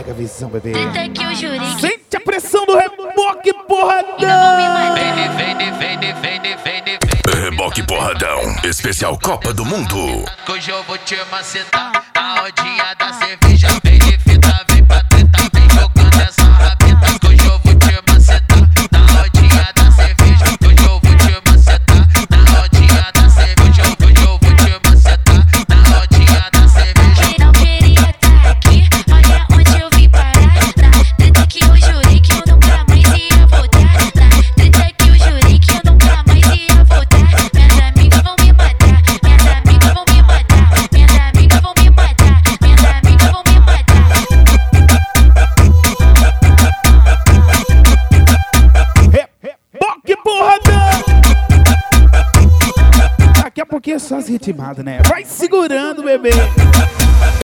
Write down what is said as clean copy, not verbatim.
Pega a visão, bebê. Sente a pressão do reboque porradão. Reboque porradão, especial Copa do Mundo. Hoje eu vou te macetar, a rodinha da cerveja. Vem de fita, vem pra treta, vem jogando essa rabeta. Hoje eu vou te macetar, na rodinha da cerveja. Hoje eu vou te macetar, na rodinha da cerveja. Hoje eu vou te macetar, na rodinha da cerveja. Não queria estar aqui, olha onde eu vim parar. Treta que eu jurei que eu nunca mais ia voltar. Treta que eu jurei que eu nunca mais ia voltar. Minhas amigas vão me matar, minhas amigas vão me matar, minhas amigas vão me matar, minhas amigas vão me matar. Reboque porradão. Daqui a pouquinho é só as ritmadas, né? Vai segurando, bebê.